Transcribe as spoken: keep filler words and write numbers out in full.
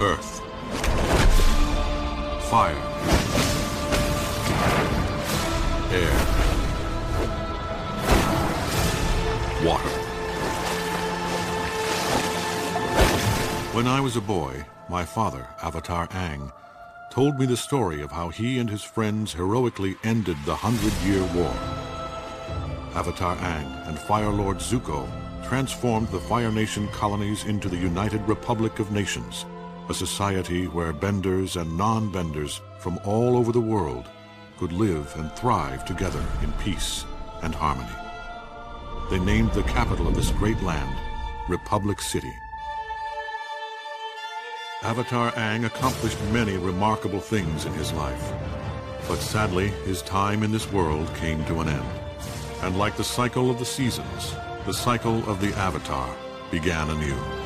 Earth. Fire. Air. Water. When I was a boy, my father, Avatar Aang, told me the story of how he and his friends heroically ended the Hundred-Year War. Avatar Aang and Fire Lord Zuko transformed the Fire Nation colonies into the United Republic of Nations, a society where benders and non-benders from all over the world could live and thrive together in peace and harmony. They named the capital of this great land Republic City. Avatar Aang accomplished many remarkable things in his life, but sadly his time in this world came to an end. And like the cycle of the seasons, the cycle of the Avatar began anew.